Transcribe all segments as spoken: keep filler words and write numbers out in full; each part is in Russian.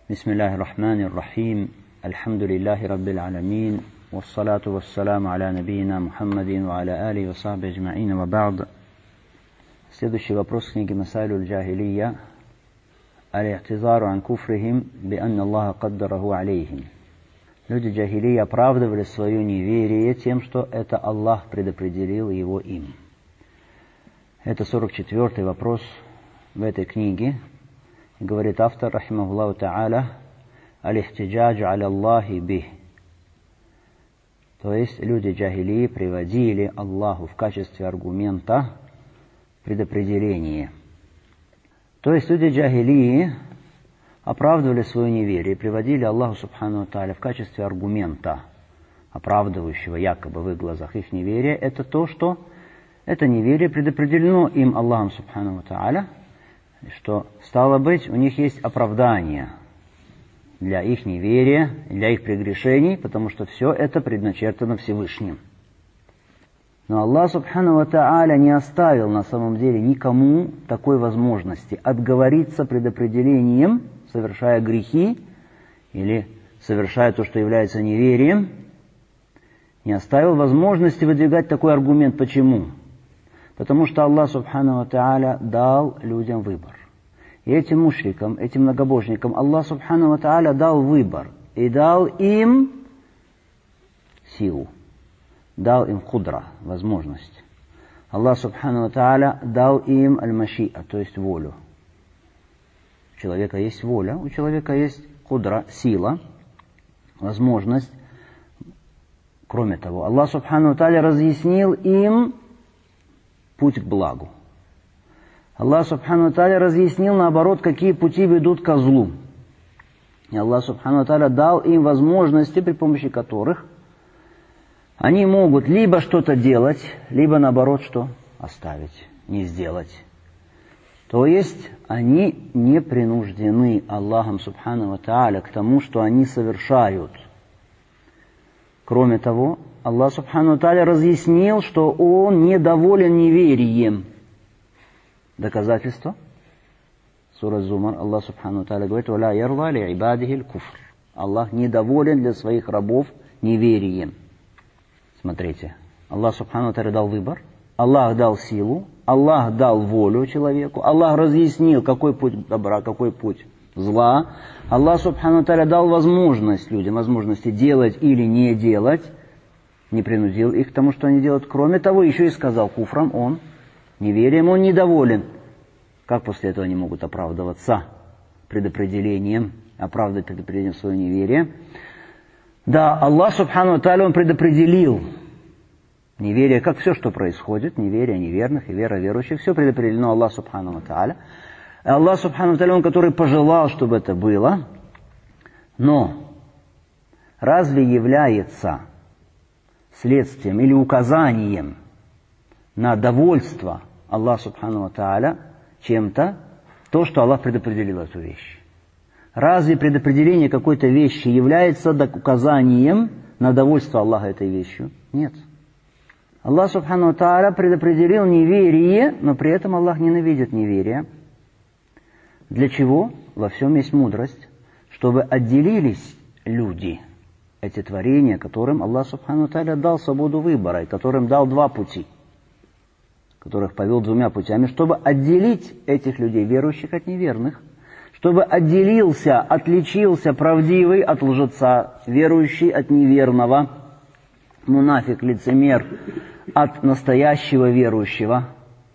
Бисмиллахи рахмани рахим. Альхамдулиллахи раббил аламин. Вассалату вассаламу аля набийина Мухаммадин ва аля али ва сахби аджма'ин ва ба'д. Следующий вопрос книги Масайлю аль-Джахилия. Аль-Ихтизару ан куфрихим би анна Аллаха каддараху алейхим. Люди джахилии оправдывали свое неверие тем, что это Аллах предопределил его им. Это сорок четвёртый вопрос в этой книге. Говорит автор, рахимахуллаху та'аля, аль-ихтиджаджу аля Аллахи бих. То есть люди джахилии приводили Аллаху в качестве аргумента предопределение. То есть люди джахилии оправдывали свое неверие, приводили Аллаху субхану та'аля в качестве аргумента, оправдывающего якобы в их глазах их неверие. Это то, что это неверие предопределено им Аллахом субхану та'аля, что, стало быть, у них есть оправдание для их неверия, для их прегрешений, потому что все это предначертано Всевышним. Но Аллах субхану та'аля не оставил на самом деле никому такой возможности отговориться предопределением, совершая грехи или совершая то, что является неверием, не оставил возможности выдвигать такой аргумент. Почему? Потому что Аллах субхану та'аля дал людям выбор. И этим мушрикам, этим многобожникам Аллах субхану та'аля дал выбор. И дал им силу. Дал им кудра, возможность. Аллах субхану та'аля дал им аль-машиа, то есть волю. У человека есть воля, у человека есть кудра, сила, возможность. Кроме того, Аллах субхану та'аля разъяснил им путь к благу. Аллах субхану та'аля разъяснил, наоборот, какие пути ведут ко злу. И Аллах субхану та'аля дал им возможности, при помощи которых они могут либо что-то делать, либо, наоборот, что оставить, не сделать. То есть они не принуждены Аллахом субхану та'аля к тому, что они совершают. Кроме того, Аллах субхану та'аля разъяснил, что Он недоволен неверием. Доказательство? Сура Зумар, Аллах субхану та'аля говорит: «Валя ярла ли ибадихи куфр». Аллах недоволен для своих рабов неверием. Смотрите, Аллах субхану та'аля дал выбор, Аллах дал силу, Аллах дал волю человеку, Аллах разъяснил, какой путь добра, какой путь зла. Аллах субхану та'аля дал возможность людям, возможности делать или не делать, не принудил их к тому, что они делают. Кроме того, еще и сказал: куфром он, неверием он недоволен. Как после этого они могут оправдываться предопределением, оправдать предопределением свое неверие? Да, Аллах субхану та'аля, Он предопределил неверие, как все, что происходит, неверие неверных и вера верующих, все предопределено Аллах субхану та'аля. Аллах субхану та'аля, Он, который пожелал, чтобы это было. Но разве является следствием или указанием на довольство Аллаха субхану та'аля чем-то то, что Аллах предопределил эту вещь? Разве предопределение какой-то вещи является указанием на довольство Аллаха этой вещью? Нет. Аллах субхану та'аля предопределил неверие, но при этом Аллах ненавидит неверие. Для чего? Во всем есть мудрость, чтобы отделились люди, эти творения, которым Аллах субхану та'аля дал свободу выбора, и которым дал два пути, которых повел двумя путями, чтобы отделить этих людей, верующих от неверных, чтобы отделился, отличился правдивый от лжеца, верующий от неверного, мунафик, лицемер от настоящего верующего.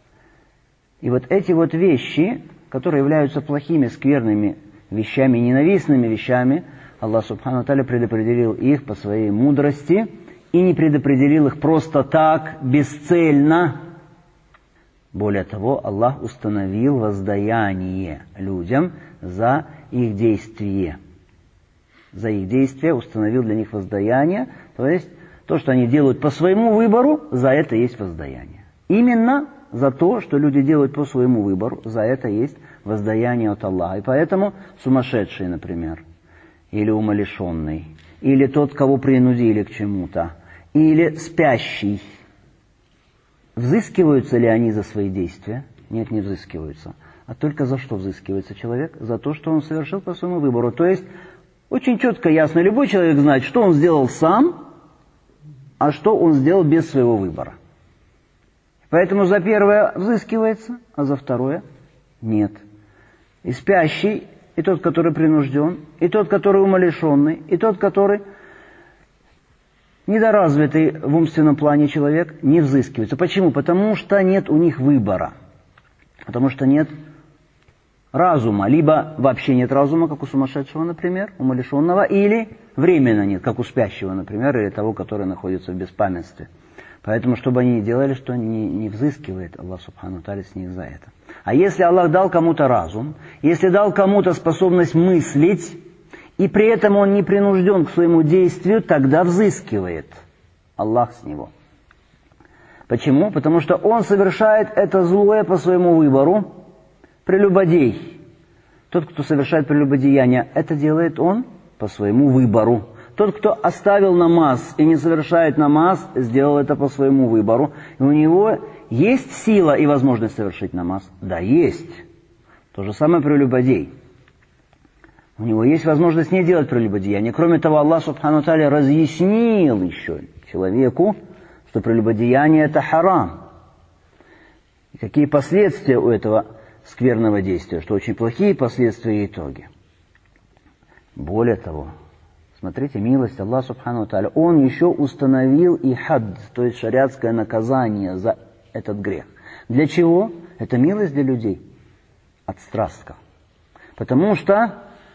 И вот эти вот вещи, которые являются плохими, скверными вещами, ненавистными вещами, Аллах субхану та'аля предопределил их по своей мудрости и не предопределил их просто так, бесцельно. Более того, Аллах установил воздаяние людям за их действие. За их действие установил для них воздаяние, то есть то, что они делают по своему выбору, за это есть воздаяние. Именно за то, что люди делают по своему выбору, за это есть воздаяние от Аллаха. И поэтому сумасшедший, например, или умалишенный, или тот, кого принудили к чему-то, или спящий, взыскиваются ли они за свои действия? Нет, не взыскиваются. А только за что взыскивается человек? За то, что он совершил по своему выбору. То есть, очень четко, ясно, любой человек знает, что он сделал сам, а что он сделал без своего выбора. Поэтому за первое взыскивается, а за второе нет. И спящий, и тот, который принужден, и тот, который умалишенный, и тот, который недоразвитый в умственном плане человек, не взыскивается. Почему? Потому что нет у них выбора. Потому что нет разума. Либо вообще нет разума, как у сумасшедшего, например, умалишенного, или временно нет, как у спящего, например, или того, который находится в беспамятстве. Поэтому, чтобы они не делали, что не, не взыскивает Аллах Субхану ва Тааля с них за это. А если Аллах дал кому-то разум, если дал кому-то способность мыслить, и при этом он не принужден к своему действию, тогда взыскивает Аллах с него. Почему? Потому что он совершает это злое по своему выбору. Прелюбодей. Тот, кто совершает прелюбодеяние, это делает он по своему выбору. Тот, кто оставил намаз и не совершает намаз, сделал это по своему выбору. И у него есть сила и возможность совершить намаз? Да, есть. То же самое прелюбодей. У него есть возможность не делать прелюбодеяние. Кроме того, Аллах Субхану ва Тааля разъяснил еще человеку, что прелюбодеяние это харам. И какие последствия у этого скверного действия, что очень плохие последствия и итоги. Более того, смотрите, милость Аллаха Субхану ва Тааля, Он еще установил и хадд, то есть шариатское наказание за этот грех. Для чего? Это милость для людей. Отстрастка. Потому что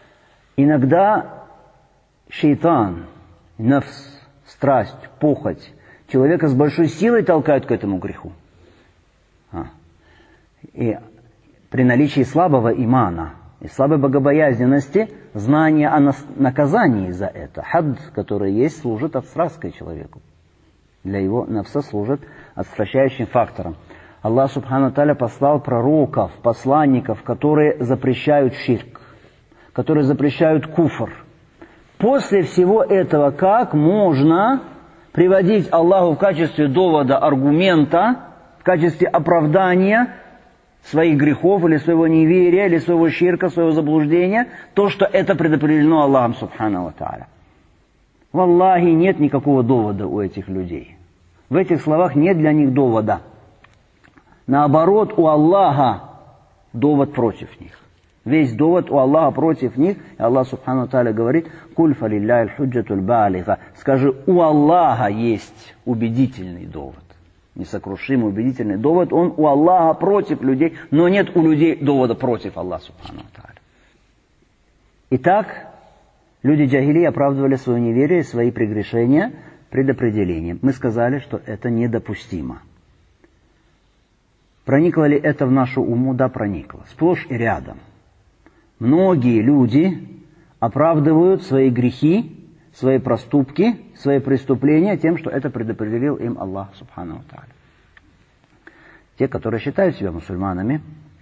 иногда шейтан, нафс, страсть, похоть человека с большой силой толкают к этому греху. А. И при наличии слабого имана и слабой богобоязненности, знание о наказании за это, хадд, который есть, служит отстрасткой человеку. Для его нафса служит отстращающим фактором. Аллах Субхану ва Тааля послал пророков, посланников, которые запрещают ширк, которые запрещают куфр. После всего этого, как можно приводить Аллаху в качестве довода, аргумента, в качестве оправдания своих грехов, или своего неверия, или своего ширка, своего заблуждения, то, что это предопределено Аллахом Субхану ва Тааля. Валлахи, нет никакого довода у этих людей. В этих словах нет для них довода. Наоборот, у Аллаха довод против них. Весь довод у Аллаха против них. И Аллах Субхану ва Тааля говорит: «Куль фалилляхи аль-худжатуль балига». Скажи, у Аллаха есть убедительный довод. Несокрушимый, убедительный довод. Он у Аллаха против людей, но нет у людей довода против Аллаха Субхану ва Тааля. Итак, люди джахили оправдывали свое неверие, свои прегрешения предопределением. Мы сказали, что это недопустимо. Проникло ли это в нашу уму? Да, проникло. Сплошь и рядом. Многие люди оправдывают свои грехи, свои проступки, свои преступления тем, что это предопределил им Аллах Субхану ва Тааля. Те, которые считают себя мусульманами.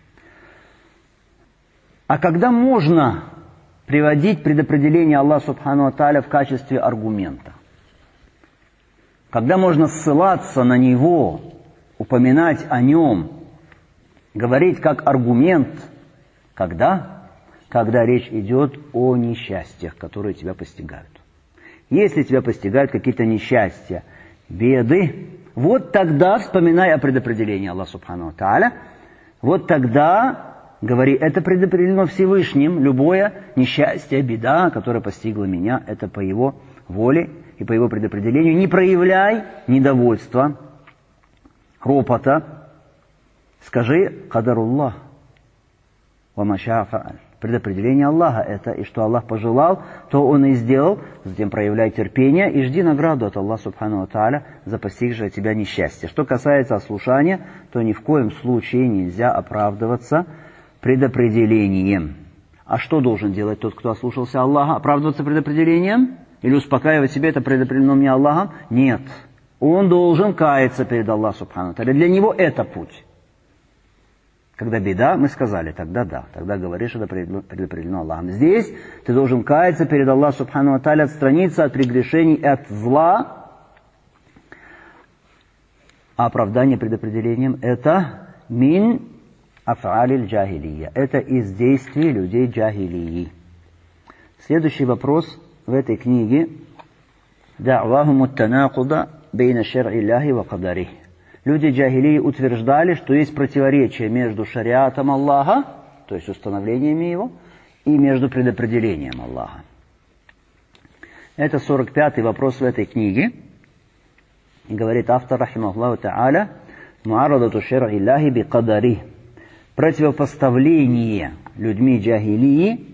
А когда можно приводить предопределение Аллаха Субхану ва Тааля в качестве аргумента? Когда можно ссылаться на него, упоминать о нем, говорить как аргумент? Когда? Когда речь идет о несчастьях, которые тебя постигают. Если тебя постигают какие-то несчастья, беды, вот тогда вспоминай о предопределении Аллаха Субхану ва Тааля, вот тогда говори, это предопределено Всевышним, любое несчастье, беда, которая постигла меня, это по его воле и по его предопределению. Не проявляй недовольства, ропота. Скажи «Кадаруллах ва ма шаа фа'аль». Предопределение Аллаха это, и что Аллах пожелал, то Он и сделал. Затем проявляй терпение и жди награду от Аллаха Субхану ва Тааля за постигшее тебя несчастье. Что касается ослушания, то ни в коем случае нельзя оправдываться предопределением. А что должен делать тот, кто ослушался Аллаха? Оправдываться предопределением? Или успокаивать себя, это предопределено мне Аллахом? Нет. Он должен каяться перед Аллахом Субхану ва Тааля. Для него это путь. Когда беда, мы сказали, тогда да, тогда говоришь, что это предопределено Аллахом. Здесь ты должен каяться перед Аллахом Субхану ва Тааля, отстраниться от прегрешений и от зла. А оправдание предопределением это мин аф'алиль джахилия. Это из действий людей джахилии. Следующий вопрос в этой книге. Да'вахум ат-танакуда бейна шар'и Аллахи ва кадарих. Люди джахилии утверждали, что есть противоречие между шариатом Аллаха, то есть установлениями его, и между предопределением Аллаха. Это сорок пятый вопрос в этой книге. И говорит автор, рахимахуллаху та'аля, муарадату шар'и Аллахи би кадарих. Противопоставление людьми джахилии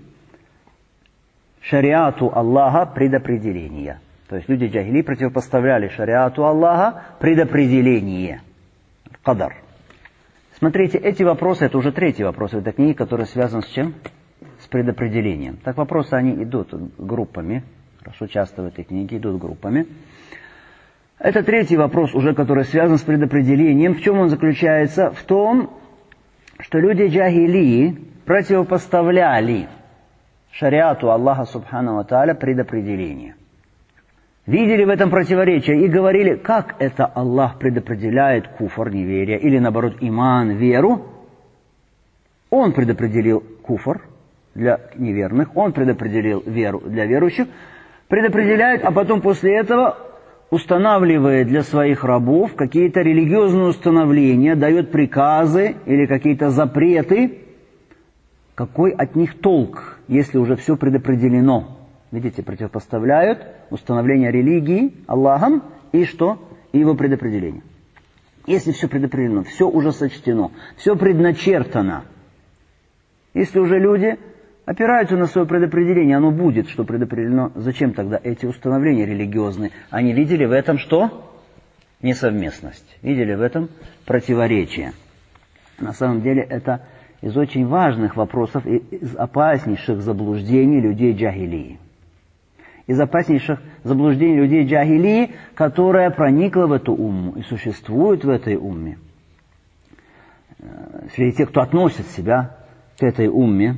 шариату Аллаха предопределения. То есть люди джахили противопоставляли шариату Аллаха предопределение. Кадар. Смотрите, эти вопросы, это уже третий вопрос в этой книге, который связан с чем? С предопределением. Так вопросы, они идут группами. Хорошо, часто в этой книге идут группами. Это третий вопрос уже, который связан с предопределением. В чем он заключается? В том, что люди джахилии противопоставляли шариату Аллаха субхану ва тааля предопределение. Видели в этом противоречие и говорили, как это Аллах предопределяет куфр, неверие, или наоборот иман, веру. Он предопределил куфр для неверных, он предопределил веру для верующих, предопределяет, а потом после этого устанавливает для своих рабов какие-то религиозные установления, дает приказы или какие-то запреты. Какой от них толк, если уже все предопределено? Видите, противопоставляют установление религии Аллахом и что? И его предопределение. Если все предопределено, все уже сочтено, все предначертано. Если уже люди опираются на свое предопределение, оно будет, что предопределено. Зачем тогда эти установления религиозные? Они видели в этом что? Несовместность. Видели в этом противоречие. На самом деле это из очень важных вопросов и из опаснейших заблуждений людей джахилии. Из опаснейших заблуждений людей джахилии, которая проникла в эту умму и существует в этой умме. Среди тех, кто относит себя к этой умме,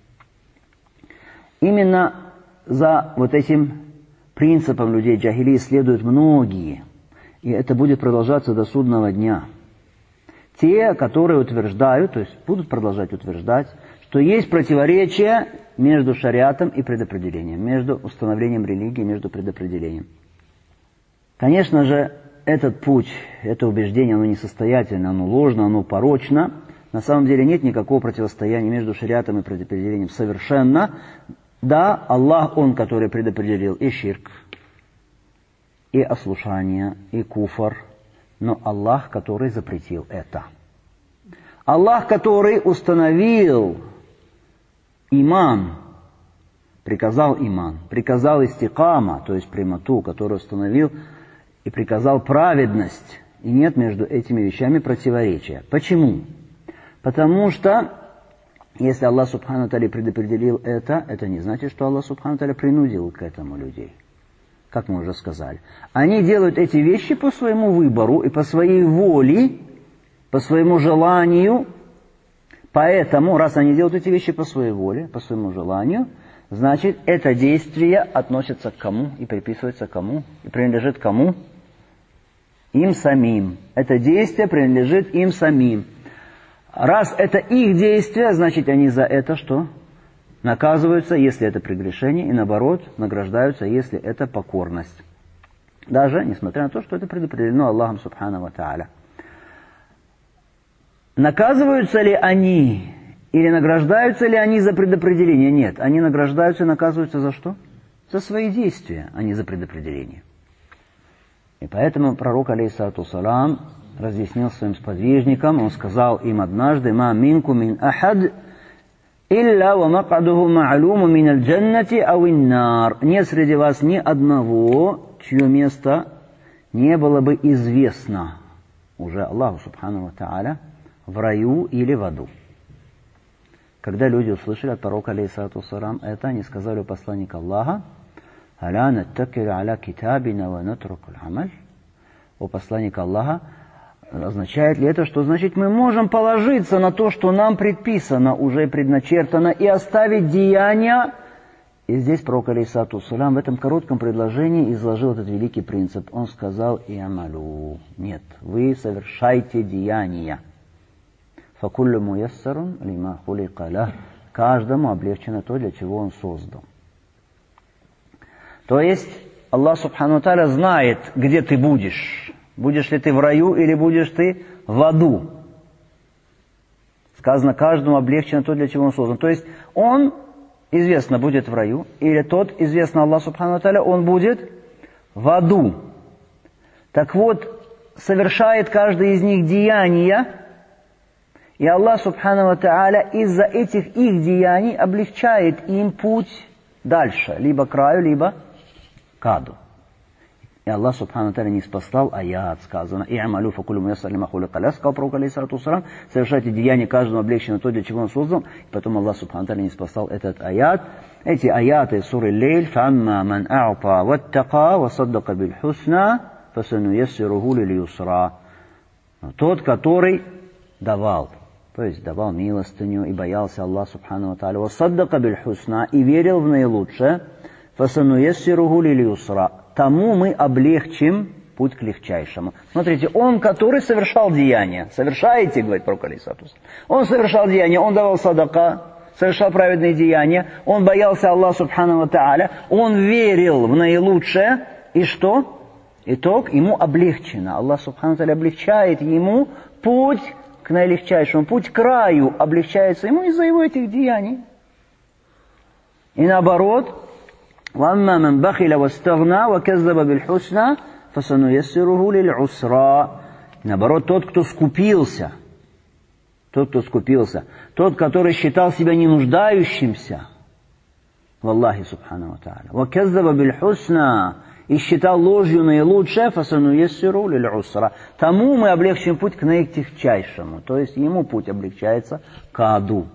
именно за вот этим принципом людей джахилии следуют многие. И это будет продолжаться до судного дня. Те, которые утверждают, то есть будут продолжать утверждать, что есть противоречие между шариатом и предопределением, между установлением религии, между предопределением. Конечно же, этот путь, это убеждение, оно несостоятельно, оно ложно, оно порочно. На самом деле нет никакого противостояния между шариатом и предопределением совершенно. Да, Аллах, Он, который предопределил и ширк, и ослушание, и куфр, но Аллах, который запретил это. Аллах, который установил иман, приказал иман, приказал истикама, то есть прямоту, который установил и приказал праведность. И нет между этими вещами противоречия. Почему? Потому что, если Аллах субхану тааля предопределил это, это не значит, что Аллах субхану тааля принудил к этому людей. Как мы уже сказали. Они делают эти вещи по своему выбору и по своей воле, по своему желанию. Поэтому, раз они делают эти вещи по своей воле, по своему желанию, значит, это действие относится к кому и приписывается кому, и принадлежит кому? Им самим. Это действие принадлежит им самим. Раз это их действие, значит, они за это что? Наказываются, если это прегрешение, и наоборот, награждаются, если это покорность. Даже, несмотря на то, что это предопределено Аллахом субхану ва тааля. Наказываются ли они, или награждаются ли они за предопределение? Нет, они награждаются и наказываются за что? За свои действия, а не за предопределение. И поэтому пророк, алейхиссалату вассалам, разъяснил своим сподвижникам, он сказал им однажды: «Ма минку мин ахад, илля ва макадуху ма'луму мин аль-джаннати ау ин-нар». Нет среди вас ни одного, чье место не было бы известно уже Аллаху субхану ва тааля в раю или в аду. Когда люди услышали от пророка, алейхиссалату вассалам, это, они сказали у посланника Аллаха: «Аля наттакилу аля китабина ва натрукул амаль». О посланник Аллаха, означает ли это, что значит мы можем положиться на то, что нам предписано, уже предначертано, и оставить деяния? И здесь пророк, алейхиссалату вассалам, в этом коротком предложении изложил этот великий принцип. Он сказал: «И амалю». Нет, вы совершайте деяния. فَكُلُّ مُيَسَّرٌ لِمَا خُلِقَ لَهُ. Каждому облегчено то, для чего он создан. То есть Аллах Субхану Тааля знает, где ты будешь. Будешь ли ты в раю или будешь ты в аду. Сказано, каждому облегчено то, для чего он создан. То есть он, известно, будет в раю, или тот, известно Аллах Субхану Тааля, он будет в аду. Так вот, совершает каждый из них деяния, и Аллах Субхану Тааля из-за этих их деяний облегчает им путь дальше, либо к раю, либо к аду. И Аллах Субхану Тааля не спаслал аят, сказано, «И'малю факулю муяссар лима хулика ля», сказал пророк алейхиссалату вассалам, совершайте деяния каждому облегчено то, для чего он создан. И потом Аллах Субхану Тааля не спаслал этот аят. Эти аяты суры Лейль, «Фамма ман а'та ваттака ва саддака биль хусна, фасануяссируху лиль юсра». Тот, который давал, то есть давал милостыню и боялся Аллаха Субхану Тааля, ва саддака биль хусна, и верил в наилучшее, фасануяссируху лиль юсра. Тому мы облегчим путь к легчайшему. Смотрите, он, который совершал деяния, совершаете, говорит пророк алейхиссалату вассалам, он совершал деяния, он давал садака, совершал праведные деяния, он боялся Аллаха Субхану ва Тааля, он верил в наилучшее, и что? Итог, ему облегчено. Аллах Субхану ва Тааля облегчает ему путь к наилегчайшему, путь к раю облегчается ему из-за его этих деяний. И наоборот, وَأَمَّا مَنْ بَخِلَ وَاسْتَغْنَى وَكَذَّبَ بِالْحُسْنَى فَسَنُيَسِّرُهُ لِلْعُسْرَى. Наоборот, тот, кто скупился, тот, кто скупился, тот, который считал себя не нуждающимся в Аллахе Субхану ва Тааля, وَكَذَّبَ بِالْحُسْنَى, и считал ложью наилучшее, فَسَنُيَسِّرُهُ لِلْعُسْرَى, тому мы облегчим путь к наитягчайшему, то есть ему путь облегчается к аду.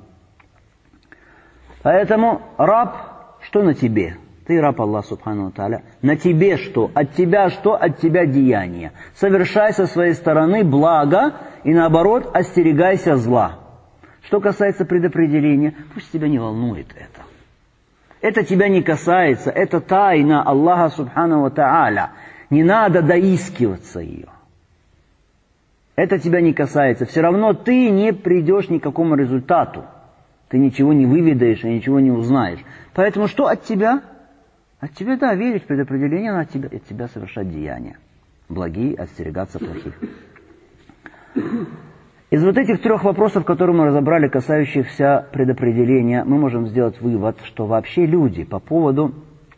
Поэтому раб, что на тебе? Ты раб Аллаха Субхану ва Тааля. На тебе что? От тебя что? От тебя деяния. Совершай со своей стороны благо и наоборот остерегайся зла. Что касается предопределения, пусть тебя не волнует это. Это тебя не касается, это тайна Аллаха Субхану ва Тааля. Не надо доискиваться ее. Это тебя не касается. Все равно ты не придешь ни к какому результату. Ты ничего не выведаешь и ничего не узнаешь. Поэтому что от тебя? От тебя, да, верить в предопределение, но от тебя, от тебя совершать деяния. Благие, остерегаться плохих. Из вот этих трех вопросов, которые мы разобрали, касающихся предопределения, мы можем сделать вывод, что вообще люди по поводу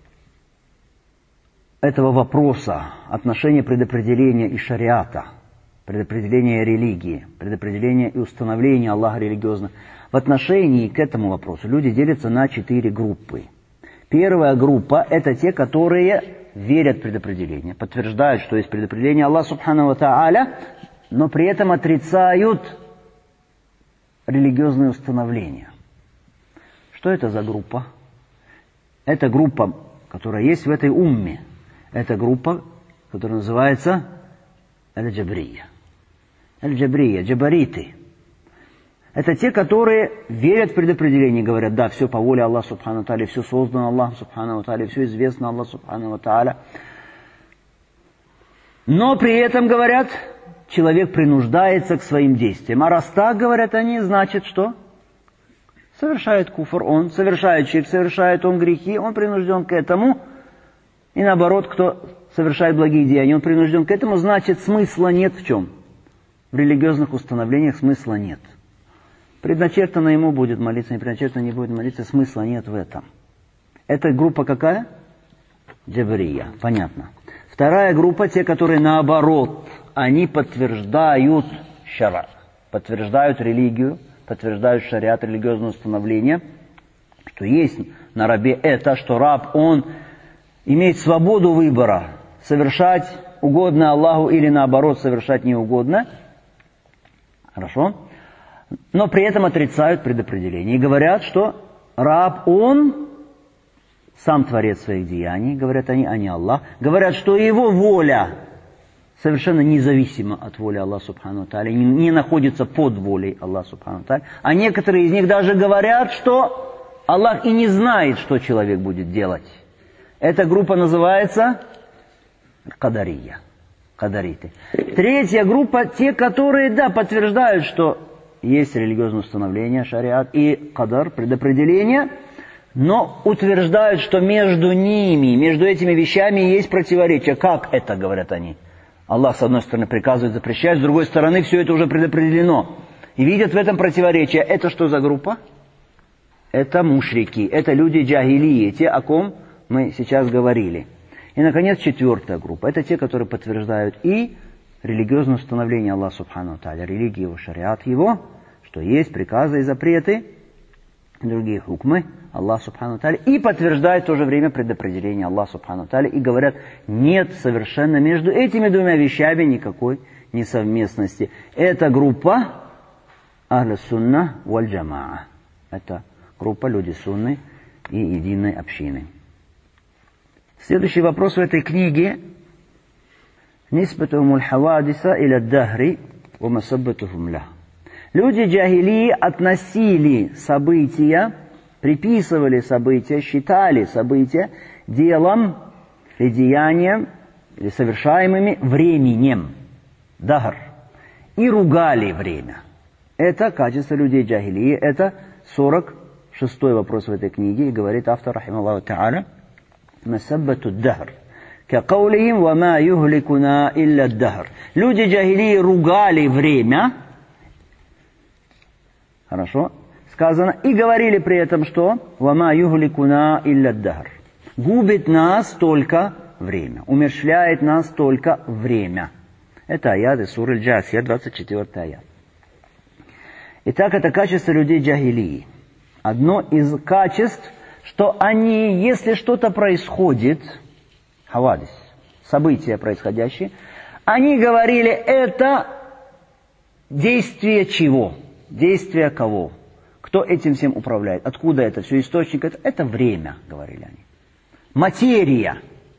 этого вопроса, отношения предопределения и шариата, предопределения религии, предопределения и установления Аллаха религиозных, в отношении к этому вопросу люди делятся на четыре группы. Первая группа – это те, которые верят в предопределение, подтверждают, что есть предопределение Аллаха Субхану ва Тааля, но при этом отрицают религиозные установления. Что это за группа? Это группа, которая есть в этой умме. Это группа, которая называется Аль-Джабрия. Аль-Джабрия, джабариты. Это те, которые верят в предопределение, говорят, да, все по воле Аллаха Субхану ва Тааля, все создано Аллахом Субхану ва Тааля, все известно Аллаху Субхану ва Тааля. Но при этом, говорят, человек принуждается к своим действиям. А раз так, говорят они, значит что? Совершает куфр он, совершает ширк, совершает он грехи, он принужден к этому. И наоборот, кто совершает благие деяния, он принужден к этому, значит смысла нет в чем? В религиозных установлениях смысла нет. Предначертано ему будет молиться, не предначертано не будет молиться, смысла нет в этом. Это группа какая? Джабрия, понятно. Вторая группа, те, которые наоборот, они подтверждают шара, подтверждают религию, подтверждают шариат, религиозное установление, что есть на рабе это, что раб, он имеет свободу выбора, совершать угодное Аллаху или наоборот совершать неугодное. Хорошо? Но при этом отрицают предопределение. И говорят, что раб, он сам творец своих деяний, говорят они, а не Аллах. Говорят, что его воля совершенно независима от воли Аллаха Субхану ва Тааля, не, не находится под волей Аллаха Субхану ва Тааля. А некоторые из них даже говорят, что Аллах и не знает, что человек будет делать. Эта группа называется Кадария. Кадариты. Третья группа, те, которые, да, подтверждают, что есть религиозное установление, шариат, и кадар, предопределение, но утверждают, что между ними, между этими вещами есть противоречие. Как это, говорят они? Аллах, с одной стороны, приказывает, запрещает, с другой стороны, все это уже предопределено. И видят в этом противоречие. Это что за группа? Это мушрики, это люди джахилии, те, о ком мы сейчас говорили. И, наконец, четвертая группа. Это те, которые подтверждают и религиозное установление Аллаха Субхану Тааля, религию его, шариат его, что есть приказы и запреты, другие хукмы Аллаха Субхану Тааля, и подтверждают в то же время предопределение Аллаха Субхану Тааля, и говорят, нет совершенно между этими двумя вещами никакой несовместности. Это группа Ахлю Сунна валь Джамаа. Это группа люди сунны и единой общины. Следующий вопрос в этой книге. Нисбатухум аль-хавадиса иля ад-дахри ва масаббатухум лах. Люди джахилии относили события, приписывали события, считали события делом или деянием, или совершаемыми временем. Дахр. И ругали время. Это качество людей джахилии. Это сорок шестой вопрос в этой книге. И говорит автор, рахималлаху та'аля, масаббату ад-дахр. Какаулихим ва ма юхликуна илля ад-дахр. Люди джахилии ругали время. Хорошо. Сказано. И говорили при этом, что «Вама юхликуна илля ад-дахр». Губит нас только время. Умерщвляет нас только время. Это аят из суры Аль-Джасия, двадцать четвёртый аят. Итак, это качество людей джахилии. Одно из качеств, что они, если что-то происходит, хавадис, события происходящие, они говорили, это действие чего? Действие кого? Кто этим всем управляет? Откуда это все? Источник? Это, это время, говорили они. Материя.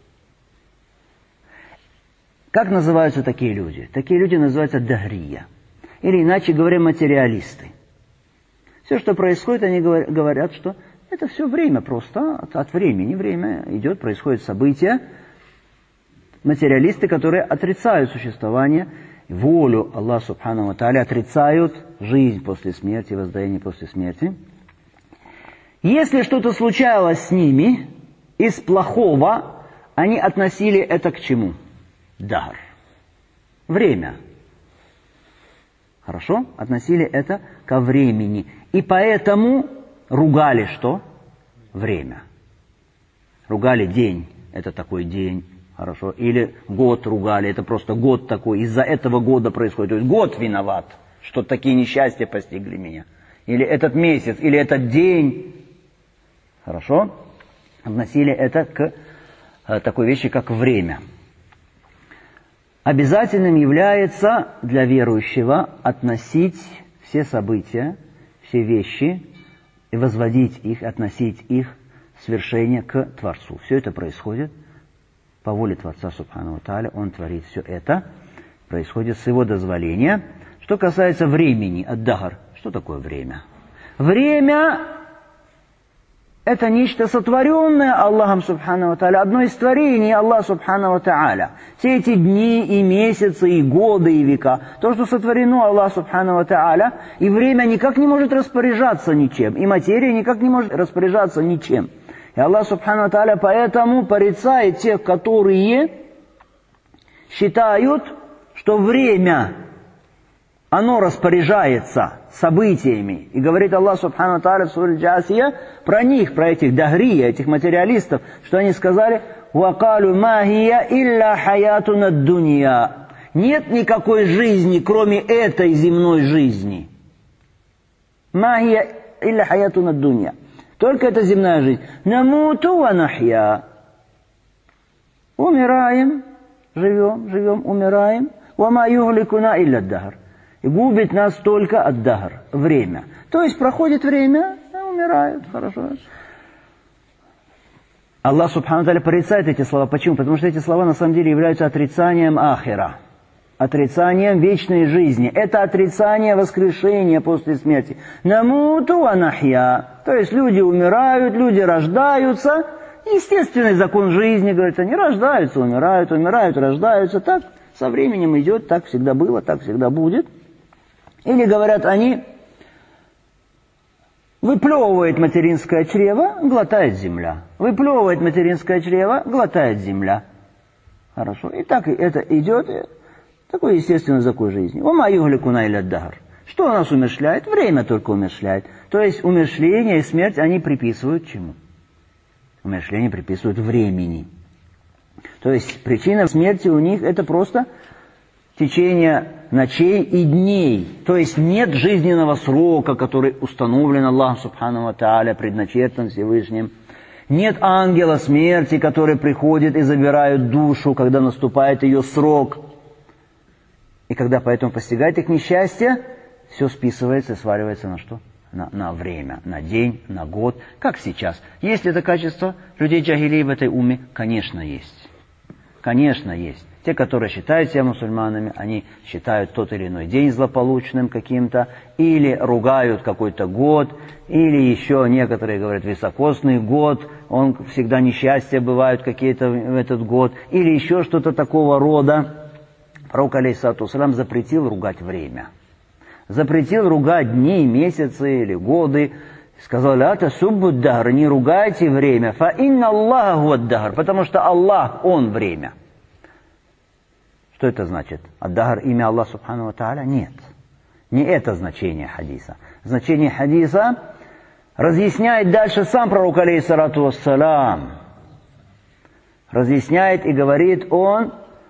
Как называются такие люди? Такие люди называются дагрия. Или иначе говоря, материалисты. Все, что происходит, они говорят, что это все время просто, от, от времени. Время идет, происходят события. Материалисты, которые отрицают существование, волю Аллаха Субхану ва Тааля, отрицают жизнь после смерти, воздаяние после смерти. Если что-то случалось с ними из плохого, они относили это к чему? Дахр. Время. Хорошо? Относили это ко времени. И поэтому ругали что? Время. Ругали день. Это такой день. Хорошо. Или год ругали. Это просто год такой. Из-за этого года происходит. То есть год виноват, что такие несчастья постигли меня. Или этот месяц, или этот день. Хорошо? Относили это к э, такой вещи, как время. Обязательным является для верующего относить все события, все вещи, и возводить их, относить их свершение к Творцу. Все это происходит по воле Творца Субхану ва Тааля. Он творит все это, происходит с его дозволения. Что касается времени, ад-дахр, что такое время? Время – это нечто сотворенное Аллахом Субхану ва Тааля, одно из творений Аллаха Субхану ва Тааля. Все эти дни и месяцы, и годы, и века, то, что сотворено Аллаху Субхану ва Тааля, и время никак не может распоряжаться ничем, и материя никак не может распоряжаться ничем. И Аллах Субхану ва Тааля поэтому порицает тех, которые считают, что время, оно распоряжается событиями. И говорит Аллах Субхану ва Тааля в суре Аль-Джасия про них, про этих дагрия, этих материалистов, что они сказали: «Вакалу ма хия илля хаятуна дунья». Нет никакой жизни, кроме этой земной жизни. Ма хия илля хаятуна дунья. Только эта земная жизнь. Намуту ва нахья. Умираем, живем, живем, умираем. Ва ма югликуна илля ад-дахр. И губит нас только ад-дахр, время. То есть проходит время, и умирают, хорошо. Аллах Субхану ва Тааля порицает эти слова. Почему? Потому что эти слова на самом деле являются отрицанием ахира, отрицанием вечной жизни. Это отрицание воскрешения после смерти. Намуту ва нахья. То есть люди умирают, люди рождаются. Естественный закон жизни, говорит, они рождаются, умирают, умирают, рождаются. Так со временем идет, так всегда было, так всегда будет. Или говорят они, Выплевывает материнское чрево, глотает земля. Выплевывает материнское чрево, глотает земля. Хорошо. И так это идет, такой естественный закон жизни. Ома югликуна иля дахр. Что нас умерщвляет? Время только умерщвляет. То есть умерщвление и смерть они приписывают чему? Умерщвление приписывают времени. То есть причина смерти у них это просто течение ночей и дней. То есть нет жизненного срока, который установлен Аллахом Субхану ва Тааля, предначертан Всевышним. Нет ангела смерти, который приходит и забирает душу, когда наступает ее срок. И когда поэтому постигает их несчастье, все списывается и сваливается на что? На, на время, на день, на год. Как сейчас. Есть ли это качество людей джахилии в этой умме? Конечно, есть. Конечно, есть. Те, которые считают себя мусульманами, они считают тот или иной день злополучным каким-то, или ругают какой-то год, или еще некоторые говорят високосный год, он всегда несчастья бывают какие-то в этот год, или еще что-то такого рода. Пророк алейхиссалату вассалям запретил ругать время. Запретил ругать дни, месяцы или годы. Сказал: «Ля тасуббу ад-дахр», не ругайте время, «фа инна Аллаха хуа ад-дахр», потому что Аллах, Он время. Что это значит? Ад-дахр имя Аллаха Субхану ва Тааля? Нет. Не это значение хадиса. Значение хадиса разъясняет дальше сам пророк алейхиссалату вассалям. Разъясняет и говорит он,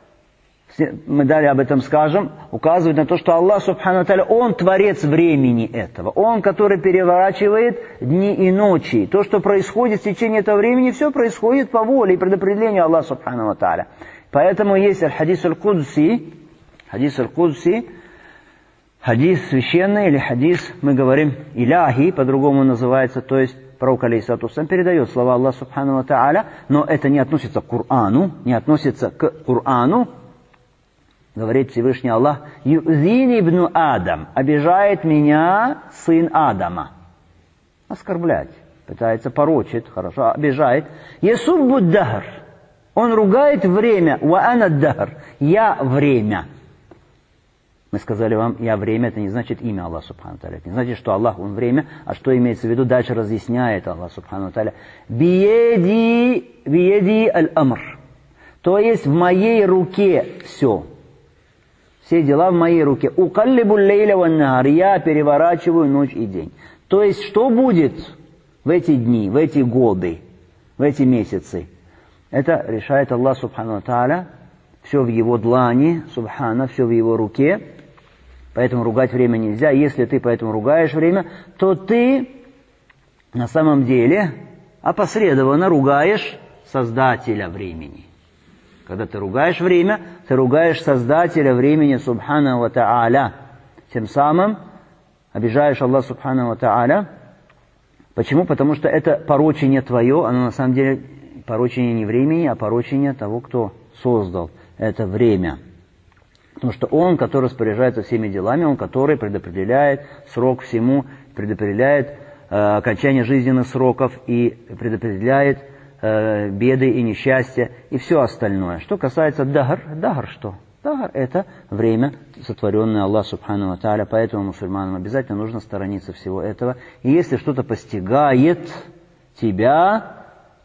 мы далее об этом скажем, указывает на то, что Аллах Субхану ва Тааля, Он творец времени этого. Он, который переворачивает дни и ночи. То, что происходит в течение этого времени, все происходит по воле и предопределению Аллаха Субхану ва Тааля. Поэтому есть аль-хадис аль-кудси, хадис аль-кудси, хадис священный или хадис, мы говорим, иляхи, по-другому называется, то есть пророк алейхиссалату вассалям передает слова Аллаха Субхану ва Тааля, но это не относится к Корану, не относится к Корану. Говорит Всевышний Аллах: «Юзини ибну Адам», обижает меня сын Адама. Оскорблять, пытается порочить, хорошо, обижает. «Ясуббу ад-дахр», он ругает время, «ва ана ад-дахр», я время. Мы сказали вам, я время, это не значит имя Аллаха Субхану ва Тааля, это не значит, что Аллах, Он время, а что имеется в виду, дальше разъясняет Аллах Субхану ва Тааля. «Биеди, биеди аль-амр», то есть в моей руке все. Все дела в моей руке. «Укаллибу лейля ван нахар», я переворачиваю ночь и день. То есть, что будет в эти дни, в эти годы, в эти месяцы? Это решает Аллах Субхану ва Тааля. Все в Его длани, Субхана, все в Его руке. Поэтому ругать время нельзя. Если ты поэтому ругаешь время, то ты на самом деле опосредованно ругаешь Создателя времени. Когда ты ругаешь время, ты ругаешь Создателя времени Субхана ва Тааля. Тем самым обижаешь Аллаха Субхана ва Тааля. Почему? Потому что это порочение твое, оно на самом деле порочение не времени, а порочение того, кто создал это время. Потому что Он, который распоряжается всеми делами, Он, который предопределяет срок всему, предопределяет э, окончание жизненных сроков и предопределяет э, беды и несчастья и все остальное. Что касается дахр, дахр что? Дахр – это время, сотворенное Аллах Субхану ва Тааля, поэтому мусульманам обязательно нужно сторониться всего этого. И если что-то постигает тебя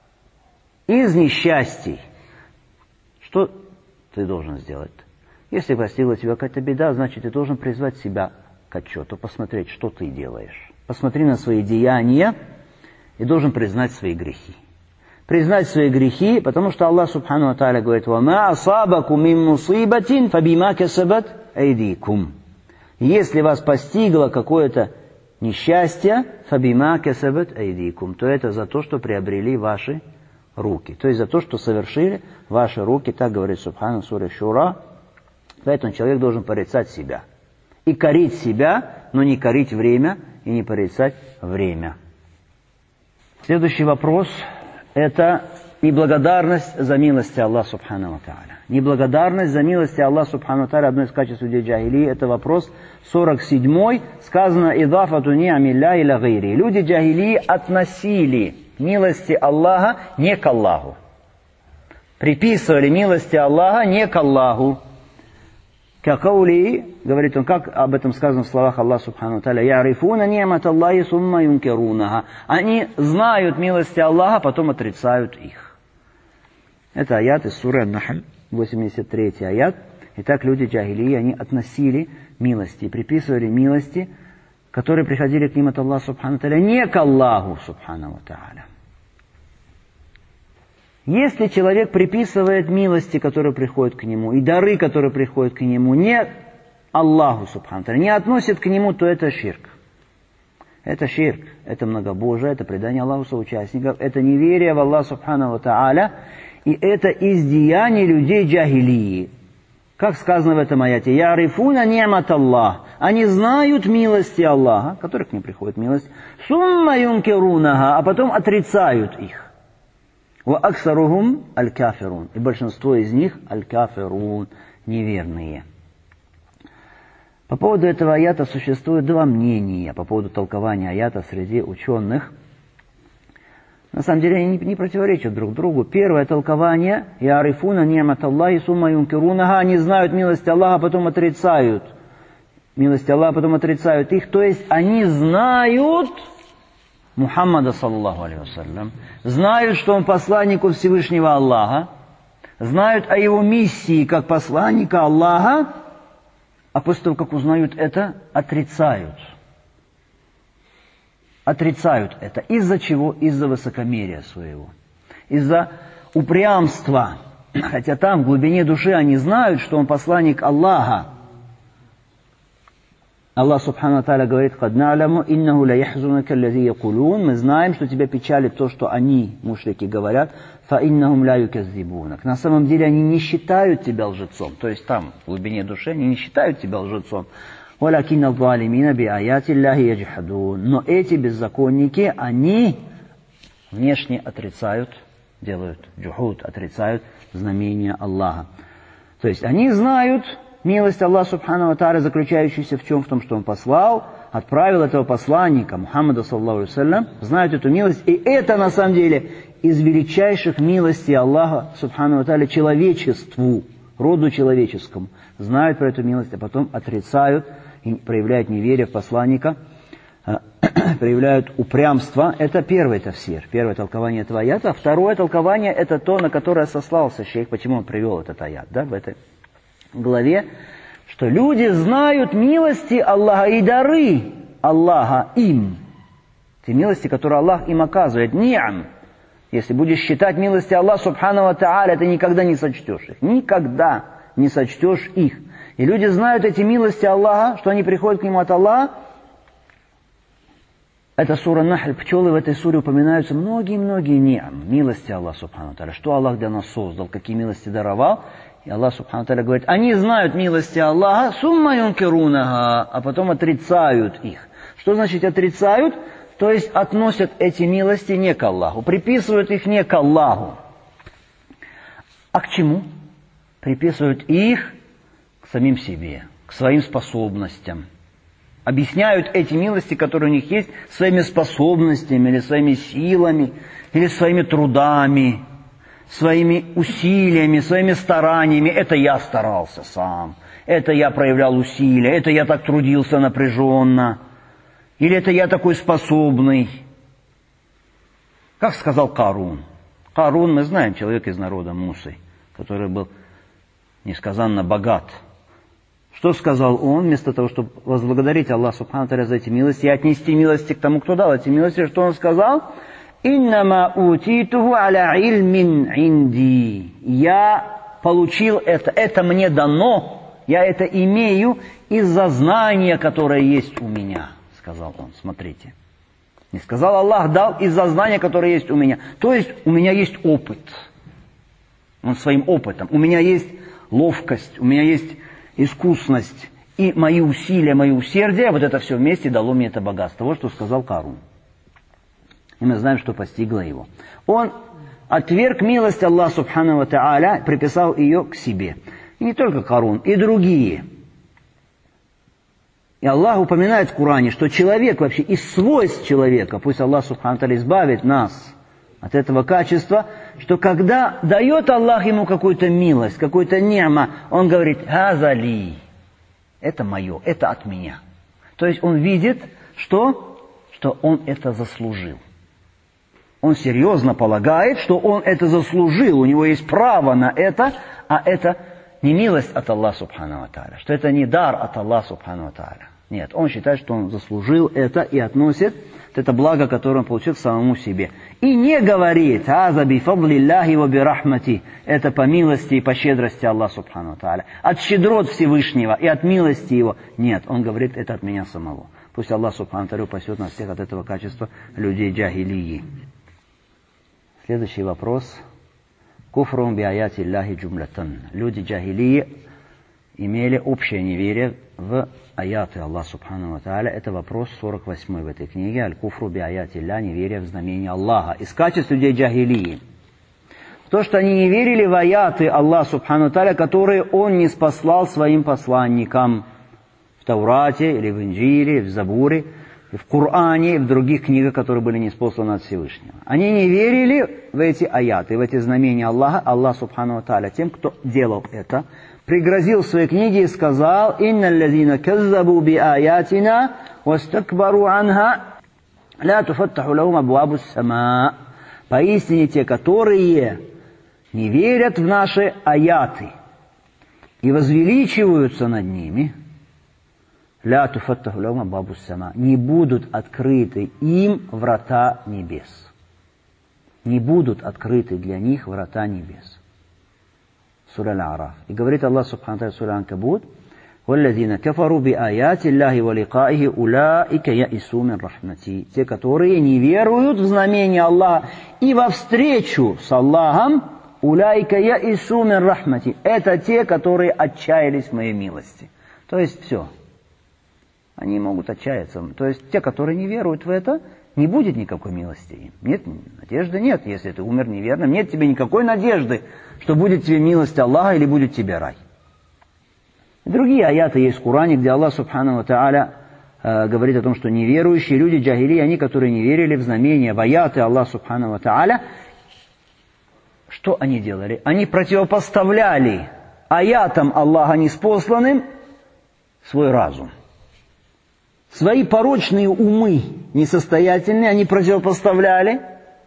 из несчастий, что ты должен сделать? Если постигла тебя какая-то беда, значит, ты должен призвать себя к отчету, посмотреть, что ты делаешь. Посмотри на свои деяния и должен признать свои грехи. Признать свои грехи, потому что Аллах Субхану ва Тааля говорит: «Вама асабакум мин мусибатин фабима касабат айдикум». Если вас постигло какое-то несчастье, фабима касабат айдикум, то это за то, что приобрели ваши руки. То есть за то, что совершили ваши руки, так говорит Субхану сура Шура. Поэтому человек должен порицать себя. И корить себя, но не корить время, и не порицать время. Следующий вопрос – это неблагодарность за милости Аллаха Субхану ва Тааля. Неблагодарность за милости Аллаха Субхану ва Тааля – одно из качеств людей джахилии. Это вопрос сорок седьмой. Сказано: «Идафату ни'амилля иля гайри». Люди джахилии относили милости Аллаха не к Аллаху. Приписывали милости Аллаха не к Аллаху. Какаули, говорит он, как об этом сказано в словах Аллаха Субхану Тааля, «Ярифуна ни'мат Аллахи сумма юнкирунага». Они знают милости Аллаха, потом отрицают их. Это аят из суры Ан-Нахль, восемьдесят третий аят. Итак, люди джахилии, они относили милости, приписывали милости, которые приходили к ним от Аллаха Субхану Тааля, не к Аллаху Субхану Тааля. Если человек приписывает милости, которые приходят к нему, и дары, которые приходят к нему, не Аллаху Субхану Тааля, не относит к нему, то это ширк. Это ширк, это многобожие, это предание Аллаху соучастников, это неверие в Аллаха Субхану Тааля, и это из деяний людей джахилии. Как сказано в этом аяте, «Ярифуна ни'мат Аллах». Они знают милости Аллаха, которые к ним приходит милость, «Сумма юнкирунага», а потом отрицают их. «Ва аксарухум аль-кафирун». И большинство из них аль-кафирун, неверные. По поводу этого аята существует два мнения, по поводу толкования аята среди ученых. На самом деле они не противоречат друг другу. Первое толкование, «Ярифуна ни'мат Аллахи сумма юнкирунага», они знают милость Аллаха, а потом отрицают. Милость Аллаха, потом отрицают их. То есть они знают Мухаммада, саллаллаху алейхи вассалям, знают, что он посланник у Всевышнего Аллаха, знают о его миссии как посланника Аллаха, а после того, как узнают это, отрицают. Отрицают это. Из-за чего? Из-за высокомерия своего. Из-за упрямства. Хотя там, в глубине души, они знают, что он посланник Аллаха. Аллах Субхану Тааля говорит, «Кад на'ляму иннаху ла яхзунука аллази якулун». Мы знаем, что тебя печалит то, что они, мушрики, говорят, «Фа иннахум ла юказзибунак». На самом деле они не считают тебя лжецом. То есть там, в глубине души, они не считают тебя лжецом. «Валякин аль-залимина би аяти Аллахи яджхадун». Но эти беззаконники, они внешне отрицают, делают джухуд, отрицают знамения Аллаха. То есть они знают милость Аллаха Субхану Тааля, заключающаяся в чем? В том, что Он послал, отправил этого посланника, Мухаммада, саллаллаху алейхи вассалям, знают эту милость. И это, на самом деле, из величайших милостей Аллаха Субхану Тааля человечеству, роду человеческому. Знают про эту милость, а потом отрицают и проявляют неверие в посланника, проявляют упрямство. Это первый тафсир, первое толкование этого аята. Второе толкование — это то, на которое сослался шейх, почему он привел этот аят, да, в этой главе, что люди знают милости Аллаха и дары Аллаха им. Те милости, которые Аллах им оказывает. Ни'ам. Если будешь считать милости Аллаха Субхану ва Тааля, ты никогда не сочтешь их. Никогда не сочтешь их. И люди знают эти милости Аллаха, что они приходят к нему от Аллаха. Это сура Нахль, пчелы в этой суре упоминаются многие-многие ни'ам, милости Аллаха Субхану ва Тааля. Что Аллах для нас создал, какие милости даровал. И Аллах Субхану Тааля говорит, они знают милости Аллаха, сумма юнкирунага, а потом отрицают их. Что значит отрицают? То есть относят эти милости не к Аллаху, приписывают их не к Аллаху. А к чему? Приписывают их к самим себе, к своим способностям. Объясняют эти милости, которые у них есть, своими способностями, или своими силами, или своими трудами, своими усилиями, своими стараниями. Это я старался сам, это я проявлял усилия, это я так трудился напряженно, или это я такой способный. Как сказал Карун. Карун, мы знаем, человек из народа Мусы, который был несказанно богат. Что сказал он, вместо того, чтобы возблагодарить Аллаха Субхану Тааля за эти милости и отнести милости к тому, кто дал эти милости, что он сказал? «Иннама утитуху аля ильмин инди». Я получил это, это мне дано, я это имею из-за знания, которое есть у меня, сказал он. Смотрите. Не сказал Аллах, дал из-за знания, которое есть у меня. То есть у меня есть опыт. Он своим опытом. У меня есть ловкость, у меня есть искусность. И мои усилия, мои усердия, вот это все вместе дало мне это богатство. Вот что сказал Карун. И мы знаем, что постигло его. Он отверг милость Аллаха Субхану ва Тааля, приписал ее к себе. И не только Карун, и другие. И Аллах упоминает в Коране, что человек вообще, из свойств человека, пусть Аллах Субхану ва Тааля избавит нас от этого качества, что когда дает Аллах ему какую-то милость, какую-то ни'ма, он говорит «Хазали», Это мое, это от меня. То есть он видит, что, что он это заслужил. Он серьезно полагает, что он это заслужил, у него есть право на это, а это не милость от Аллаха Субхану ва Тааля, что это не дар от Аллаха Субхану ва Тааля. Нет, он считает, что он заслужил это и относит это благо, которое он получил к самому себе. И не говорит, «Аза би фадлиллахи ва би рахмати», это по милости и по щедрости Аллаха Субхану ва Тааля. От щедрот Всевышнего и от милости Его. Нет, он говорит, это от меня самого. Пусть Аллах Субхану ва Тааля упасет нас всех от этого качества людей джахилии. Следующий вопрос. Куфрун би аяти Аллахи джумлатан. Люди джахилии имели общее неверие в аяты Аллаха Субхану ва Тааля. Это вопрос сорок восьмой в этой книге. Аль-Куфру би аяти Аллах, неверие в знамение Аллаха. Из качеств людей джахилии. То, что они не верили в аяты Аллаха Субхану ва Тааля, которые Он не спаслал своим посланникам в Таурате, или в Инджиле, в Забуре, в Коране, и в других книгах, которые были ниспосланы от Всевышнего. Они не верили в эти аяты, в эти знамения Аллаха, Аллаха Субхану ва Тааля. Тем, кто делал это, пригрозил в своей книге и сказал: «Инна аллазина каззабу би аятина вастакбару анха ла туфаттаху лахум абвабу ссама». Поистине те, которые не верят в наши аяты и возвеличиваются над ними, ля туфаттаху лахум абвабу ссама, не будут открыты им врата небес. Не будут открыты для них врата небес. Сура Аль-А'раф. И говорит Аллах Субхану Тааля в суре Анкабут: «Валлазина кафару би аяти Аллахи ва ликаихи улаика яису мин рахмати». Те, которые не веруют в знамение Аллаха и во встречу с Аллахом, улаика яису мин рахмати. Это те, которые отчаялись в моей милости. То есть все. Они могут отчаяться. То есть те, которые не веруют в это, не будет никакой милости им. Нет, надежды нет. Если ты умер неверным, нет тебе никакой надежды, что будет тебе милость Аллаха или будет тебе рай. И другие аяты есть в Коране, где Аллах Субхану ва Тааля э, говорит о том, что неверующие люди джахили, они, которые не верили в знамения, в аяты Аллаха Субхану ва Тааля, что они делали? Они противопоставляли аятам Аллаха ниспосланным свой разум. Свои порочные умы несостоятельные они противопоставляли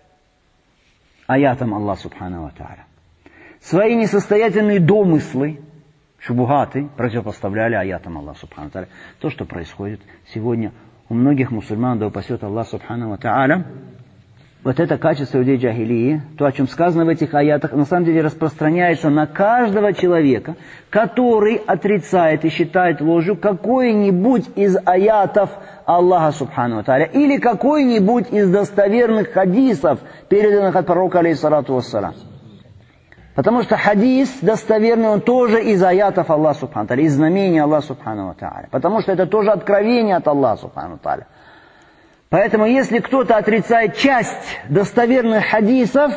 аятам Аллаха Субхану ва Тааля. Свои несостоятельные домыслы, шубухаты, противопоставляли аятам Аллаха Субхану ва Тааля. То, что происходит сегодня у многих мусульман, да упасет Аллах Субхану ва Тааля, вот это качество людей джахилии, то, о чем сказано в этих аятах, на самом деле распространяется на каждого человека, который отрицает и считает ложью какой-нибудь из аятов Аллаха Субхану ва Тааля или какой-нибудь из достоверных хадисов, переданных от пророка, алейхиссалату вассалам. Потому что хадис достоверный, он тоже из аятов Аллаха Субхану ва Тааля, из знамения Аллаха Субхану ва Тааля. Потому что это тоже откровение от Аллаха Субхану ва Тааля. Поэтому, если кто-то отрицает часть достоверных хадисов,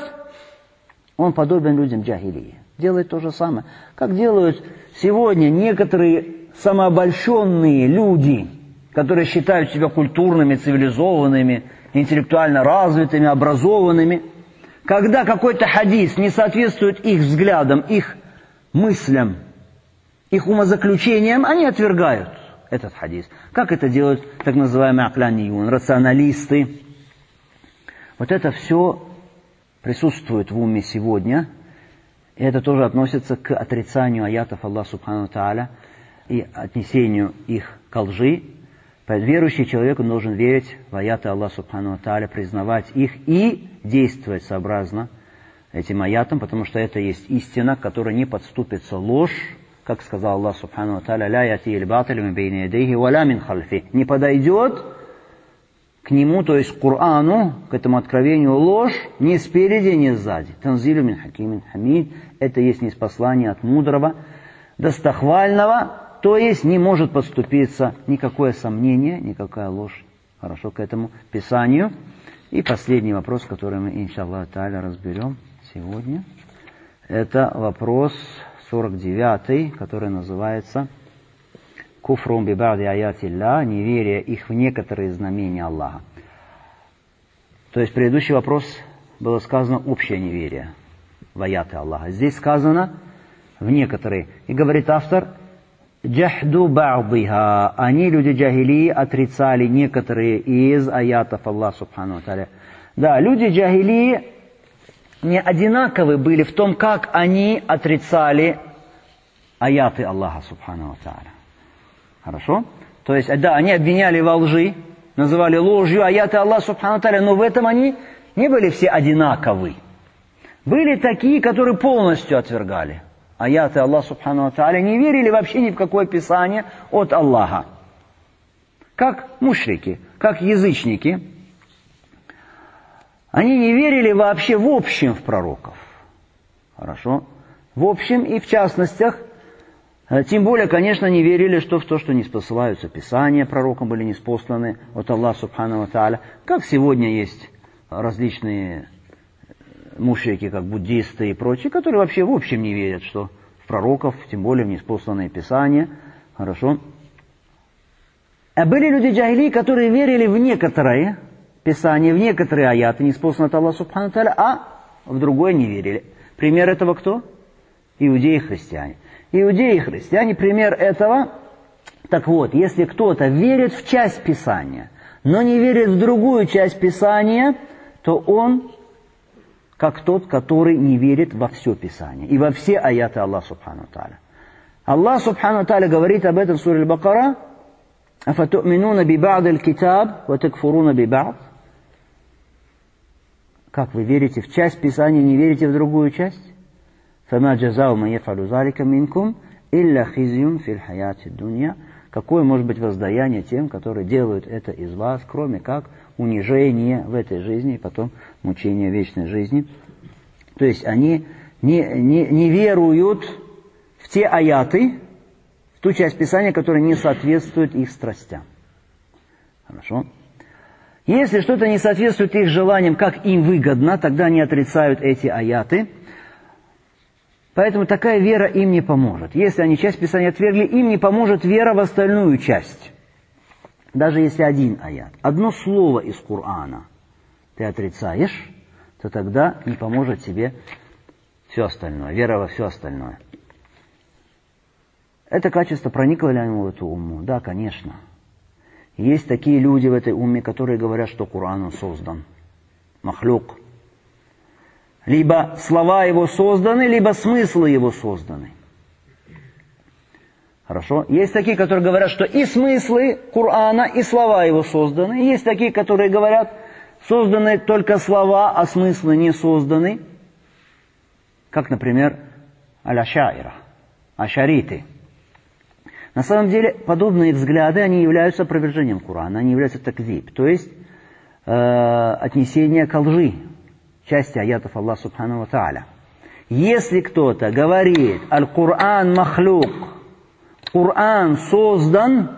он подобен людям джахилии. Делает то же самое, как делают сегодня некоторые самообольщенные люди, которые считают себя культурными, цивилизованными, интеллектуально развитыми, образованными. Когда какой-то хадис не соответствует их взглядам, их мыслям, их умозаключениям, они отвергают этот хадис. Как это делают так называемые аклянниюн, рационалисты. Вот это все присутствует в уме сегодня. И это тоже относится к отрицанию аятов Аллаха Субхану ва Тааля и отнесению их ко лжи. Верующий человек должен верить в аяты Аллаха Субхану ва Тааля, признавать их и действовать сообразно этим аятам, потому что это есть истина, к которой не подступится ложь. Как сказал Аллах Субхану ва Тааля: «Ля ятиил батилю мин бейни ядейхи ва ля мин хальфи». Не подойдет к нему, то есть к Корану, к этому откровению, ложь ни спереди, ни сзади. Танзилю мин хакимин хамид. Это есть ниспослание от мудрого, достохвального, то есть не может подступиться никакое сомнение, никакая ложь. Хорошо, к этому Писанию. И последний вопрос, который мы, иншаллах тааля, разберем сегодня, это вопрос сорок девятый, который называется «Куфрум би ба'ди аяти Аллах», неверие их в некоторые знамения Аллаха. То есть предыдущий вопрос было сказано общее неверие в аяты Аллаха. Здесь сказано в некоторые. И говорит автор, джахду ба'диха. Они, люди джахилии, отрицали некоторые из аятов Аллаха Субхану ва Тааля. Да, люди джахилии не одинаковы были в том, как они отрицали аяты Аллаха Субхану ва Тааля. Хорошо? То есть, да, они обвиняли во лжи, называли ложью аяты Аллаха Субхану ва Тааля, но в этом они не были все одинаковы. Были такие, которые полностью отвергали аяты Аллаха Субхану ва Тааля, не верили вообще ни в какое писание от Аллаха. Как мушрики, как язычники. Они не верили вообще в общем в пророков. Хорошо? В общем и в частностях. Тем более, конечно, не верили, что в то, что не спосылаются писания пророкам, были ниспосланы от Аллаха Субхану ва Тааля. Как сегодня есть различные мушрики, как буддисты и прочие, которые вообще в общем не верят, что в пророков, тем более в ниспосланные писания. Хорошо? А были люди джахили, которые верили в некоторые писания, в некоторые аяты, ниспосланные от Аллаха Субхану ва Тааля, а в другое не верили. Пример этого кто? Иудеи и христиане. Иудеи и христиане, пример этого. Так вот, если кто-то верит в часть Писания, но не верит в другую часть Писания, то он как тот, который не верит во все Писание и во все аяты Аллаха Субхану ва Тааля. Аллах Субхану ва Тааля говорит об этом в суре Аль-Бакара: «Афату'минуна би-ба'д аль-китаб ва такфуруна би-ба'д». Как вы верите в часть Писания, не верите в другую часть? فَمَا جَزَاءُ مَنْ يَفْعَلُ ذَلِكَ مِنْكُمْ إِلَّا خِزْيٌ فِي الْحَيَاةِ الدُّنْيَا. Какое может быть воздаяние тем, которые делают это из вас, кроме как унижение в этой жизни и потом мучение вечной жизни. То есть они не, не, не веруют в те аяты, в ту часть Писания, которая не соответствует их страстям. Хорошо? Если что-то не соответствует их желаниям, как им выгодно, тогда они отрицают эти аяты. Поэтому такая вера им не поможет. Если они часть Писания отвергли, им не поможет вера в остальную часть. Даже если один аят, одно слово из Корана ты отрицаешь, то тогда не поможет тебе все остальное, вера во все остальное. Это качество проникло ли оно в эту умму? Да, конечно. Есть такие люди в этой умме, которые говорят, что Коран создан. Махлюк. Либо слова его созданы, либо смыслы его созданы. Хорошо? Есть такие, которые говорят, что и смыслы Корана, и слова его созданы. Есть такие, которые говорят, созданы только слова, а смыслы не созданы. Как, например, аль-ашаира, ашариты. На самом деле, подобные взгляды, они являются опровержением Корана, они являются такзиб, то есть э, отнесение ко лжи части аятов Аллаха Субхану ва Тааля. Если кто-то говорит «Аль-Кур'ан махлюк», Коран создан,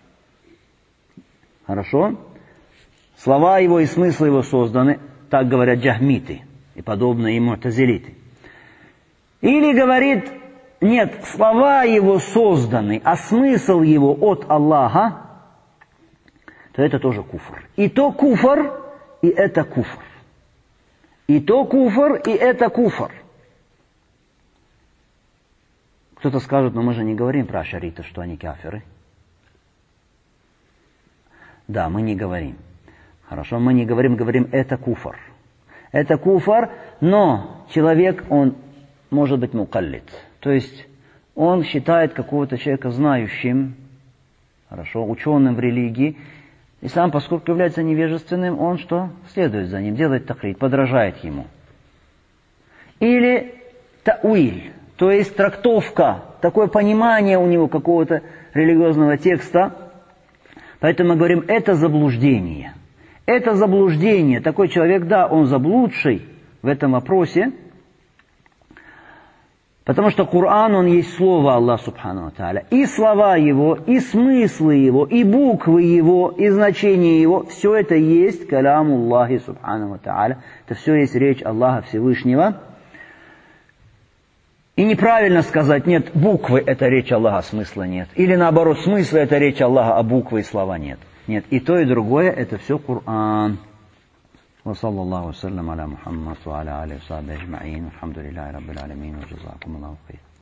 хорошо, слова его и смыслы его созданы, так говорят джахмиты и подобные ему му'тазилиты. Или говорит, нет, слова его созданы, а смысл его от Аллаха, то это тоже куфр. И то куфр, и это куфр. И то куфр, и это куфр. Кто-то скажет, но мы же не говорим про ашаритов, что они кафиры. Да, мы не говорим. Хорошо, мы не говорим, говорим, это куфр. Это куфр, но человек, он может быть мукаллид. То есть, он считает какого-то человека знающим, хорошо, ученым в религии, и сам, поскольку является невежественным, он что? Следует за ним, делает таклид, подражает ему. Или тауиль. То есть трактовка, такое понимание у него какого-то религиозного текста. Поэтому мы говорим, это заблуждение. Это заблуждение. Такой человек, да, он заблудший в этом вопросе. Потому что Коран, он есть слово Аллаха Субхану ва Тааля. И слова его, и смыслы его, и буквы его, и значения его, все это есть каляму Аллахи Субхану ва Тааля. Это все есть речь Аллаха Всевышнего. И неправильно сказать, нет, буквы – это речь Аллаха, смысла нет. Или наоборот, смысла – это речь Аллаха, а буквы и слова нет. Нет, и то, и другое – это все Коран. وصلى الله وسلم على محمد وعلى آله وصحبه أجمعين والحمد لله رب العالمين وجزاكم الله خير.